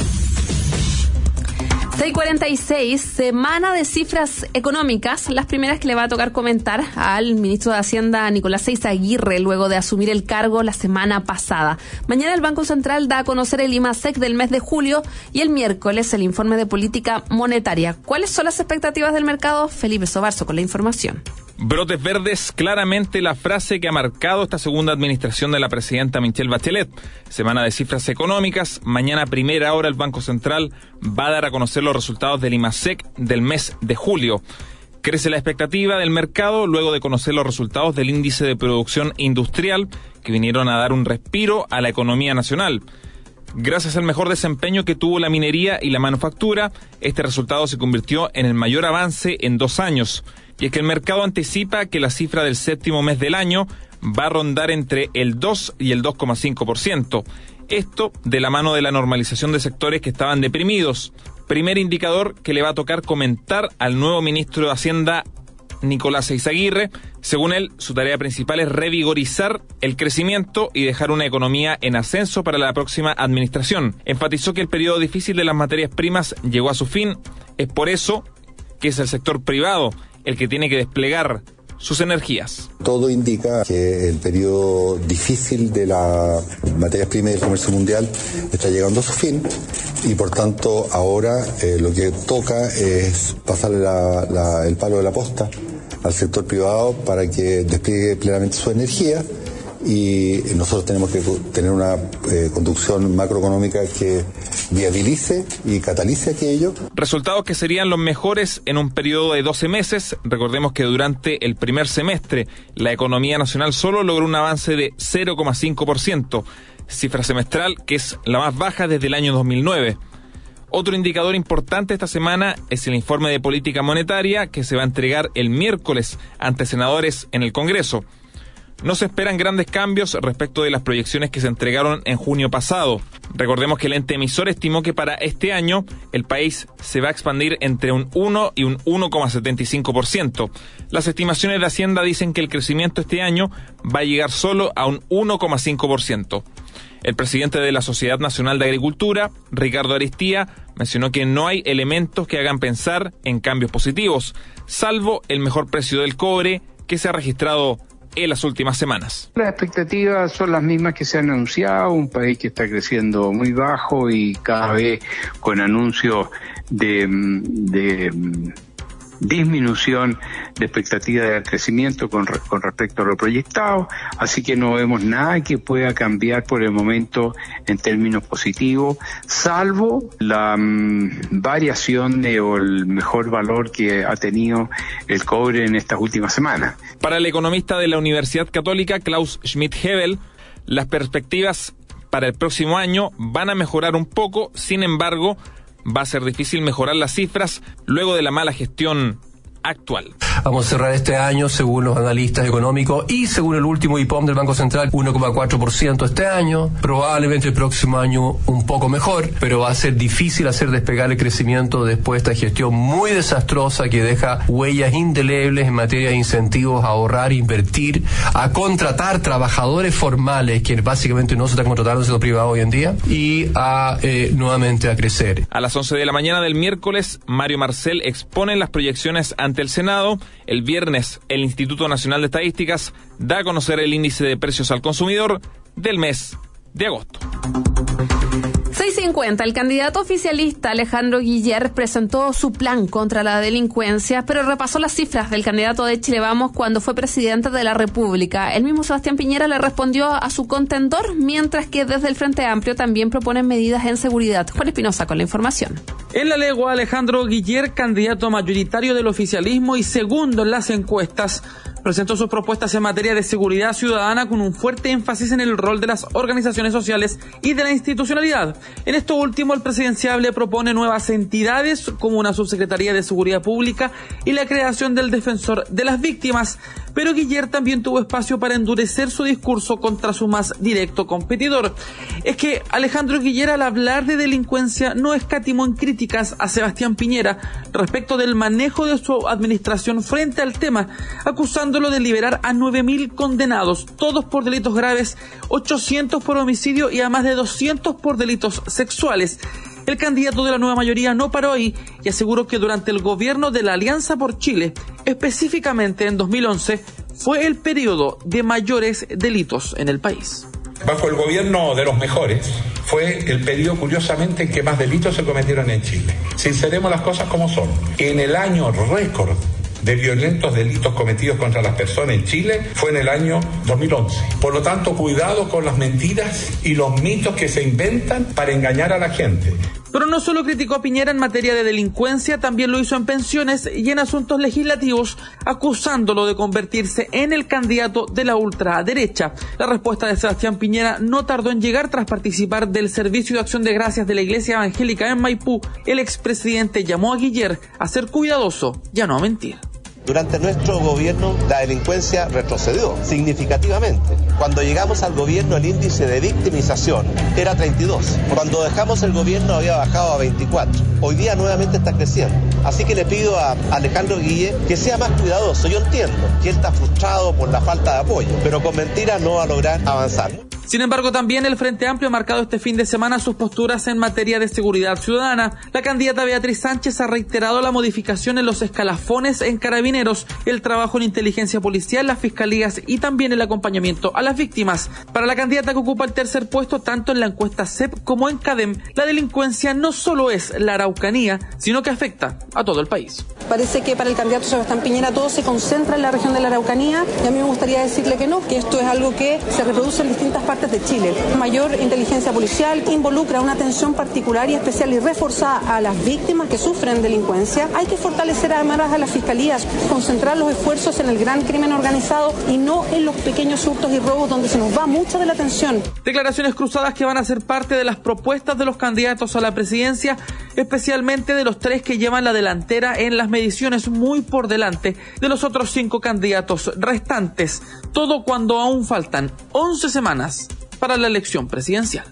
6:46, semana de cifras económicas, las primeras que le va a tocar comentar al ministro de Hacienda Nicolás Eizaguirre luego de asumir el cargo la semana pasada. Mañana el Banco Central da a conocer el IMASEC del mes de julio y el miércoles el informe de política monetaria. ¿Cuáles son las expectativas del mercado? Felipe Sobarzo con la información. Brotes verdes, claramente la frase que ha marcado esta segunda administración de la presidenta Michelle Bachelet. Semana de cifras económicas. Mañana a primera hora el Banco Central va a dar a conocer los resultados del IMASEC del mes de julio. Crece la expectativa del mercado luego de conocer los resultados del índice de producción industrial que vinieron a dar un respiro a la economía nacional. Gracias al mejor desempeño que tuvo la minería y la manufactura, este resultado se convirtió en el mayor avance en 2 años. Y es que el mercado anticipa que la cifra del séptimo mes del año va a rondar entre el 2 y el 2,5%. Esto de la mano de la normalización de sectores que estaban deprimidos. Primer indicador que le va a tocar comentar al nuevo ministro de Hacienda, Nicolás Eizaguirre. Según él, su tarea principal es revigorizar el crecimiento y dejar una economía en ascenso para la próxima administración. Enfatizó que el periodo difícil de las materias primas llegó a su fin. Es por eso que es el sector privado el que tiene que desplegar sus energías. Todo indica que el periodo difícil de las materias primas y del comercio mundial está llegando a su fin y por tanto ahora lo que toca es pasarle el palo de la posta al sector privado para que despliegue plenamente su energía, y nosotros tenemos que tener una conducción macroeconómica que viabilice y catalice aquello. Resultados que serían los mejores en un periodo de 12 meses. Recordemos que durante el primer semestre la economía nacional solo logró un avance de 0,5%, cifra semestral que es la más baja desde el año 2009. Otro indicador importante esta semana es el informe de política monetaria que se va a entregar el miércoles ante senadores en el Congreso. No se esperan grandes cambios respecto de las proyecciones que se entregaron en junio pasado. Recordemos que el ente emisor estimó que para este año el país se va a expandir entre un 1 y un 1,75%. Las estimaciones de Hacienda dicen que el crecimiento este año va a llegar solo a un 1,5%. El presidente de la Sociedad Nacional de Agricultura, Ricardo Aristía, mencionó que no hay elementos que hagan pensar en cambios positivos, salvo el mejor precio del cobre que se ha registrado en las últimas semanas. Las expectativas son las mismas que se han anunciado, un país que está creciendo muy bajo y cada vez con anuncios de disminución de expectativa de crecimiento con respecto a lo proyectado, así que no vemos nada que pueda cambiar por el momento en términos positivos, salvo la variación o el mejor valor que ha tenido el cobre en estas últimas semanas. Para el economista de la Universidad Católica, Klaus Schmidt-Hebel, las perspectivas para el próximo año van a mejorar un poco, sin embargo, va a ser difícil mejorar las cifras luego de la mala gestión actual. Vamos a cerrar este año, según los analistas económicos y según el último IPOM del Banco Central, 1,4% este año. Probablemente el próximo año un poco mejor, pero va a ser difícil hacer despegar el crecimiento después de esta gestión muy desastrosa que deja huellas indelebles en materia de incentivos a ahorrar, invertir, a contratar trabajadores formales, que básicamente no se están contratando en el sector privado hoy en día, y a nuevamente a crecer. A las 11 de la mañana del miércoles, Mario Marcel expone las proyecciones ante el Senado. El viernes, el Instituto Nacional de Estadísticas da a conocer el índice de precios al consumidor del mes de agosto. 6:50. El candidato oficialista Alejandro Guiller presentó su plan contra la delincuencia, pero repasó las cifras del candidato de Chile Vamos cuando fue presidente de la República. El mismo Sebastián Piñera le respondió a su contendor, mientras que desde el Frente Amplio también proponen medidas en seguridad. Juan Espinosa con la información. En la legua, Alejandro Guiller, candidato mayoritario del oficialismo y segundo en las encuestas, presentó sus propuestas en materia de seguridad ciudadana con un fuerte énfasis en el rol de las organizaciones sociales y de la institucionalidad. En esto último, el presidenciable propone nuevas entidades como una subsecretaría de Seguridad Pública y la creación del defensor de las víctimas. Pero Guiller también tuvo espacio para endurecer su discurso contra su más directo competidor. Es que Alejandro Guiller, al hablar de delincuencia, no escatimó en críticas a Sebastián Piñera respecto del manejo de su administración frente al tema, acusándolo de liberar a 9.000 condenados, todos por delitos graves, 800 por homicidio y a más de 200 por delitos sexuales. El candidato de la nueva mayoría no paró ahí y aseguró que durante el gobierno de la Alianza por Chile, específicamente en 2011, fue el periodo de mayores delitos en el país. Bajo el gobierno de los mejores, fue el periodo, curiosamente, en que más delitos se cometieron en Chile. Sinceremos las cosas como son. En el año récord de violentos delitos cometidos contra las personas en Chile fue en el año 2011. Por lo tanto, cuidado con las mentiras y los mitos que se inventan para engañar a la gente. Pero no solo criticó a Piñera en materia de delincuencia, también lo hizo en pensiones y en asuntos legislativos, acusándolo de convertirse en el candidato de la ultraderecha. La respuesta de Sebastián Piñera no tardó en llegar tras participar del Servicio de Acción de Gracias de la Iglesia Evangélica en Maipú. El expresidente llamó a Guiller a ser cuidadoso y a no mentir. Durante nuestro gobierno la delincuencia retrocedió significativamente. Cuando llegamos al gobierno el índice de victimización era 32. Cuando dejamos el gobierno había bajado a 24. Hoy día nuevamente está creciendo. Así que le pido a Alejandro Guille que sea más cuidadoso. Yo entiendo que él está frustrado por la falta de apoyo, pero con mentiras no va a lograr avanzar. Sin embargo, también el Frente Amplio ha marcado este fin de semana sus posturas en materia de seguridad ciudadana. La candidata Beatriz Sánchez ha reiterado la modificación en los escalafones en Carabineros, el trabajo en inteligencia policial, las fiscalías y también el acompañamiento a las víctimas. Para la candidata que ocupa el tercer puesto tanto en la encuesta CEP como en CADEM, la delincuencia no solo es la Araucanía, sino que afecta a todo el país. Parece que para el candidato Sebastián Piñera todo se concentra en la región de la Araucanía y a mí me gustaría decirle que no, que esto es algo que se reproduce en distintas partes de Chile. Mayor inteligencia policial involucra una atención particular y especial y reforzada a las víctimas que sufren delincuencia. Hay que fortalecer además a las fiscalías, concentrar los esfuerzos en el gran crimen organizado y no en los pequeños hurtos y robos donde se nos va mucha de la atención. Declaraciones cruzadas que van a ser parte de las propuestas de los candidatos a la presidencia, especialmente de los 3 que llevan la delantera en las mediciones, muy por delante de los otros 5 candidatos restantes. Todo cuando aún faltan 11 semanas para la elección presidencial.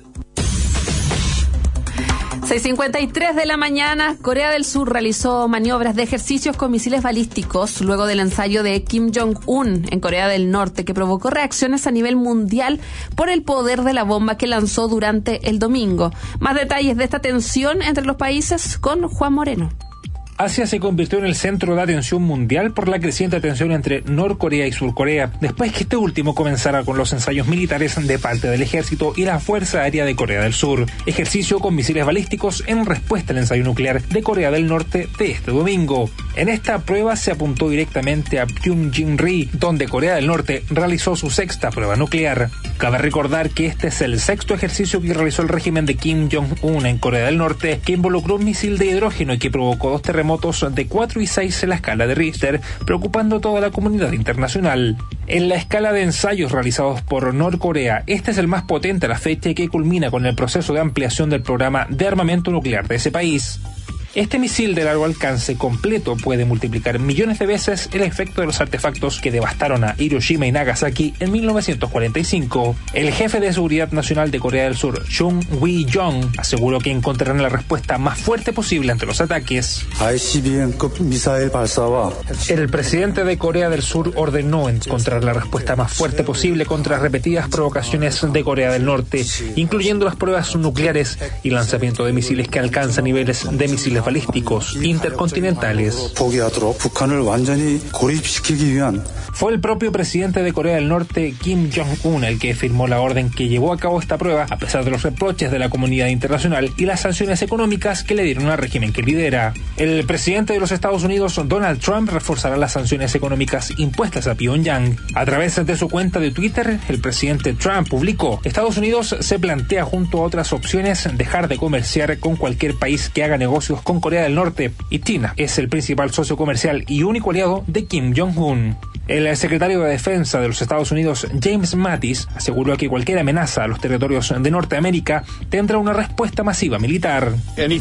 6:53 de la mañana, Corea del Sur realizó maniobras de ejercicios con misiles balísticos luego del ensayo de Kim Jong-un en Corea del Norte, que provocó reacciones a nivel mundial por el poder de la bomba que lanzó durante el domingo. Más detalles de esta tensión entre los países con Juan Moreno. Asia se convirtió en el centro de atención mundial por la creciente tensión entre Norcorea y Surcorea, después que este último comenzara con los ensayos militares de parte del ejército y la Fuerza Aérea de Corea del Sur, ejercicio con misiles balísticos en respuesta al ensayo nuclear de Corea del Norte de este domingo. En esta prueba se apuntó directamente a Pyongyang-ri, donde Corea del Norte realizó su 6ª prueba nuclear. Cabe recordar que este es el 6º ejercicio que realizó el régimen de Kim Jong-un en Corea del Norte, que involucró un misil de hidrógeno y que provocó 2 terremotos de 4 y 6 en la escala de Richter, preocupando a toda la comunidad internacional. En la escala de ensayos realizados por Norcorea, este es el más potente a la fecha y que culmina con el proceso de ampliación del programa de armamento nuclear de ese país. Este misil de largo alcance completo puede multiplicar millones de veces el efecto de los artefactos que devastaron a Hiroshima y Nagasaki en 1945. El jefe de Seguridad Nacional de Corea del Sur, Chung Wi-jong, aseguró que encontrarán la respuesta más fuerte posible ante los ataques. El presidente de Corea del Sur ordenó encontrar la respuesta más fuerte posible contra las repetidas provocaciones de Corea del Norte, incluyendo las pruebas nucleares y lanzamiento de misiles que alcanzan niveles de misiles balísticos intercontinentales. Fue el propio presidente de Corea del Norte, Kim Jong-un, el que firmó la orden que llevó a cabo esta prueba, a pesar de los reproches de la comunidad internacional y las sanciones económicas que le dieron al régimen que lidera. El presidente de los Estados Unidos, Donald Trump, reforzará las sanciones económicas impuestas a Pyongyang. A través de su cuenta de Twitter, el presidente Trump publicó: Estados Unidos se plantea junto a otras opciones dejar de comerciar con cualquier país que haga negocios con Corea del Norte, y China es el principal socio comercial y único aliado de Kim Jong-un. El secretario de Defensa de los Estados Unidos, James Mattis, aseguró que cualquier amenaza a los territorios de Norteamérica tendrá una respuesta masiva militar.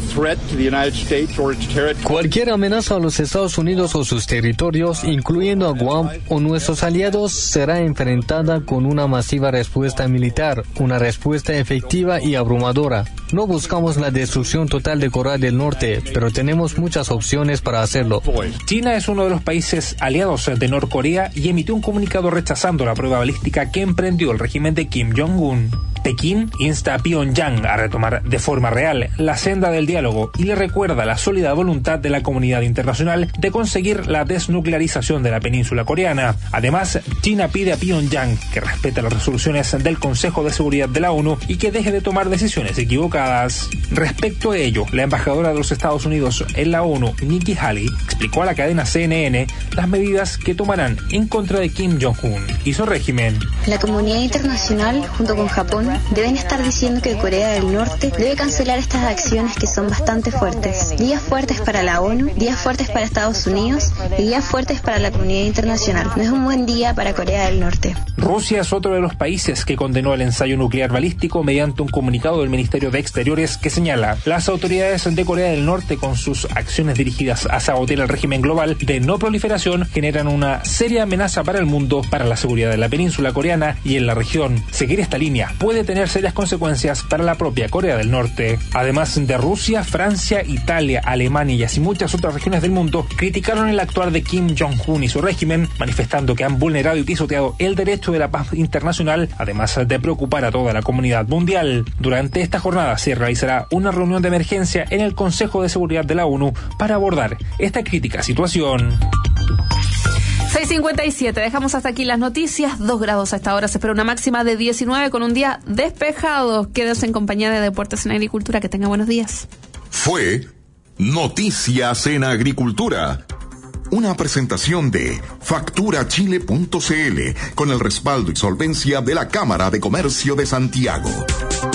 Cualquier amenaza a los Estados Unidos o sus territorios, incluyendo a Guam o nuestros aliados, será enfrentada con una masiva respuesta militar, una respuesta efectiva y abrumadora. No buscamos la destrucción total de Corea del Norte, pero tenemos muchas opciones para hacerlo. China es uno de los países aliados de Norcorea y emitió un comunicado rechazando la prueba balística que emprendió el régimen de Kim Jong-un. Pekín insta a Pyongyang a retomar de forma real la senda del diálogo y le recuerda la sólida voluntad de la comunidad internacional de conseguir la desnuclearización de la península coreana. Además, China pide a Pyongyang que respete las resoluciones del Consejo de Seguridad de la ONU y que deje de tomar decisiones equivocadas. Respecto a ello, la embajadora de los Estados Unidos en la ONU, Nikki Haley, explicó a la cadena CNN las medidas que tomarán en contra de Kim Jong-un y su régimen. La comunidad internacional, junto con Japón, deben estar diciendo que Corea del Norte debe cancelar estas acciones que son bastante fuertes. Días fuertes para la ONU, días fuertes para Estados Unidos y días fuertes para la comunidad internacional. No es un buen día para Corea del Norte. Rusia es otro de los países que condenó el ensayo nuclear balístico mediante un comunicado del Ministerio de Exteriores que señala: las autoridades de Corea del Norte, con sus acciones dirigidas a sabotear el régimen global de no proliferación, generan una seria amenaza para el mundo, para la seguridad de la península coreana y en la región. Seguir esta línea puede tener serias consecuencias para la propia Corea del Norte. Además de Rusia, Francia, Italia, Alemania y así muchas otras regiones del mundo criticaron el actuar de Kim Jong-un y su régimen, manifestando que han vulnerado y pisoteado el derecho de la paz internacional, además de preocupar a toda la comunidad mundial. Durante esta jornada se realizará una reunión de emergencia en el Consejo de Seguridad de la ONU para abordar esta crítica situación. 6:57, dejamos hasta aquí las noticias. 2 grados a esta hora, se espera una máxima de 19 con un día despejado. Quédense en compañía de Deportes en Agricultura. Que tenga buenos días. Fue Noticias en Agricultura Una presentación de facturachile.cl con el respaldo y solvencia de la Cámara de Comercio de Santiago.